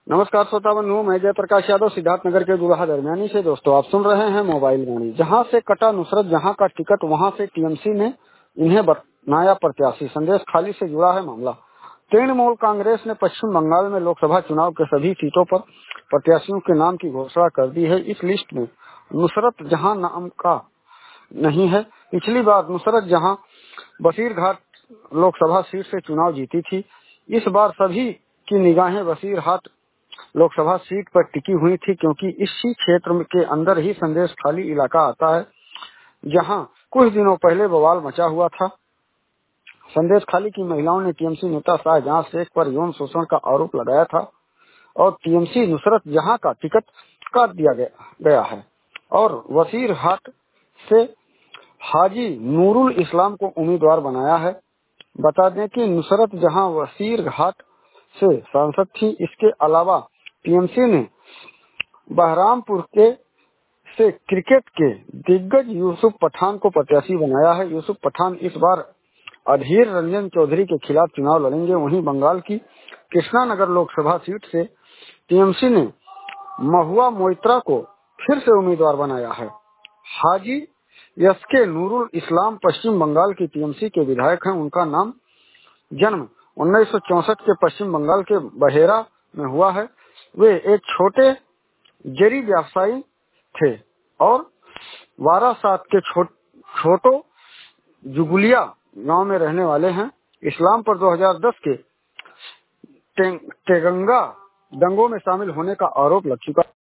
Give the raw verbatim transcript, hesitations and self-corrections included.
नमस्कार श्रोता बंधुओं, मैं जयप्रकाश यादव सिद्धार्थनगर के जुलाहा दरमियानी से। दोस्तों, आप सुन रहे हैं मोबाइल वाणी। जहां से कटा नुसरत जहां का टिकट, वहां से टीएमसी ने इन्हें बनाया प्रत्याशी। संदेश खाली से जुड़ा है मामला। तृणमूल कांग्रेस ने पश्चिम बंगाल में लोकसभा चुनाव के सभी सीटों पर प्रत्याशियों के नाम की घोषणा कर दी है। इस लिस्ट में नुसरत जहां नाम का नहीं है। पिछली बार नुसरत जहां बसीरघाट लोकसभा सीट से चुनाव जीती थी। इस बार सभी की निगाहें बसीरहाट लोकसभा सीट पर टिकी हुई थी, क्योंकि इसी क्षेत्र के अंदर ही संदेश खाली इलाका आता है, जहां कुछ दिनों पहले बवाल मचा हुआ था। संदेश खाली की महिलाओं ने टीएमसी नेता शाहजहां शेख पर यौन शोषण का आरोप लगाया था और टीएमसी नुसरत जहां का टिकट काट दिया गया है और वसीरहाट से हाजी नूरुल इस्लाम को उम्मीदवार बनाया है। बता दें कि नुसरत जहां वसीरघाट से सांसद थी। इसके अलावा टीएमसी ने बहरामपुर के से क्रिकेट के दिग्गज यूसुफ पठान को प्रत्याशी बनाया है। यूसुफ पठान इस बार अधीर रंजन चौधरी के खिलाफ चुनाव लड़ेंगे। वहीं बंगाल की कृष्णानगर लोकसभा सीट से टीएमसी ने महुआ मोइत्रा को फिर से उम्मीदवार बनाया है। हाजी एसके नूरुल इस्लाम पश्चिम बंगाल की टीएमसी के विधायक हैं। उनका नाम जन्म उन्नीस सौ चौसठ के पश्चिम बंगाल के बहेरा में हुआ है। वे एक छोटे जरी व्यवसायी थे और वारासात के छो, छोटो जुगुलिया गांव में रहने वाले हैं। इस्लाम पर दो हज़ार दस के टेगंगा दंगों में शामिल होने का आरोप लग चुका